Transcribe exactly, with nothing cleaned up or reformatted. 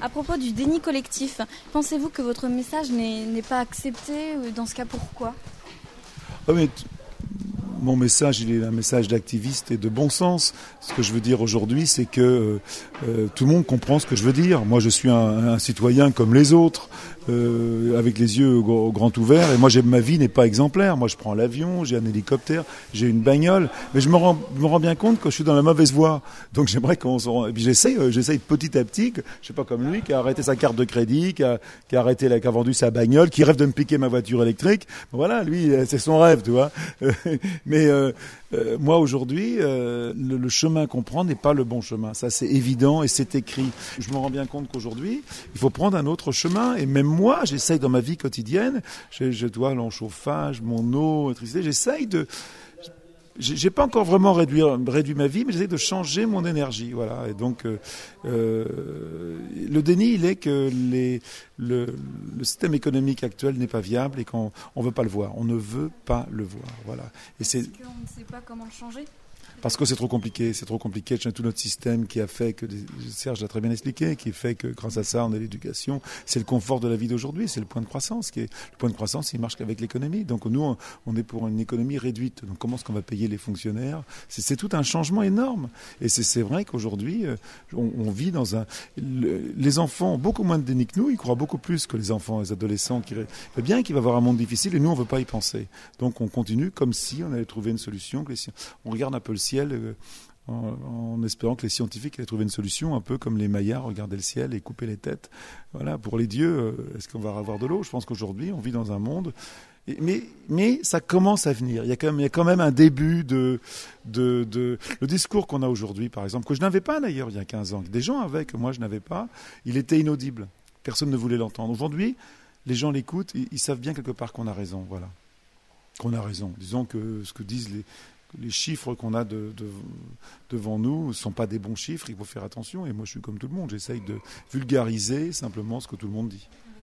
À propos du déni collectif, pensez-vous que votre message n'est, n'est pas accepté? Dans ce cas, pourquoi? Ah, mais t- Mon message, il est un message d'activiste et de bon sens. Ce que je veux dire aujourd'hui, c'est que euh, tout le monde comprend ce que je veux dire. Moi, je suis un, un citoyen comme les autres, euh, avec les yeux au, au grand ouverts. Et moi, j'ai, ma vie n'est pas exemplaire. Moi, je prends l'avion, j'ai un hélicoptère, j'ai une bagnole. Mais je me rends, je me rends bien compte que je suis dans la mauvaise voie. Donc, j'aimerais qu'on se rend... Et puis, j'essaye, euh, j'essaye petit à petit, que, je sais pas comme lui, qui a arrêté sa carte de crédit, qui a, qui a arrêté, la, qui a vendu sa bagnole, qui rêve de me piquer ma voiture électrique. Voilà, lui, c'est son rêve, tu vois. Mais euh, euh, moi aujourd'hui, euh, le, le chemin qu'on prend n'est pas le bon chemin. Ça, c'est évident et c'est écrit. Je me rends bien compte qu'aujourd'hui, il faut prendre un autre chemin. Et même moi, j'essaye dans ma vie quotidienne. Je, je dois l'enchauffage, mon eau, l'électricité. J'essaye de. J'ai, j'ai pas encore vraiment réduit, réduit ma vie, mais j'essaie de changer mon énergie, voilà. Et donc, euh, euh, le déni, il est que les, le, le système économique actuel n'est pas viable et qu'on on veut pas le voir. On ne veut pas le voir, voilà. Et c'est. Est-ce qu'on ne sait pas comment le changer? Parce que c'est trop compliqué, c'est trop compliqué. C'est tout notre système qui a fait que, Serge l'a très bien expliqué, qui fait que grâce à ça, on a l'éducation. C'est le confort de la vie d'aujourd'hui, c'est le point de croissance. Qui est, le point de croissance, il marche qu'avec l'économie. Donc nous, on, on est pour une économie réduite. Donc comment est-ce qu'on va payer les fonctionnaires? c'est, c'est tout un changement énorme. Et c'est, c'est vrai qu'aujourd'hui, on, on vit dans un... Le, les enfants ont beaucoup moins de déni que nous, ils croient beaucoup plus que les enfants, les adolescents. Qui, bien qu'il va y avoir un monde difficile, et nous, on ne veut pas y penser. Donc on continue comme si on avait trouvé une solution. Que les, on regarde un peu le ciel euh, en, en espérant que les scientifiques allaient trouver une solution, un peu comme les Mayas regardaient le ciel et coupaient les têtes. Voilà, pour les dieux, euh, est-ce qu'on va avoir de l'eau? Je pense qu'aujourd'hui, on vit dans un monde... Et, mais, mais ça commence à venir. Il y a quand même, il y a quand même un début de, de, de... Le discours qu'on a aujourd'hui, par exemple, que je n'avais pas d'ailleurs il y a quinze ans, que des gens avaient, que moi je n'avais pas, il était inaudible. Personne ne voulait l'entendre. Aujourd'hui, les gens l'écoutent, ils, ils savent bien quelque part qu'on a raison. Voilà. Qu'on a raison. Disons que ce que disent les... Les chiffres qu'on a de, de, devant nous ne sont pas des bons chiffres, il faut faire attention. Et moi, je suis comme tout le monde, j'essaye de vulgariser simplement ce que tout le monde dit.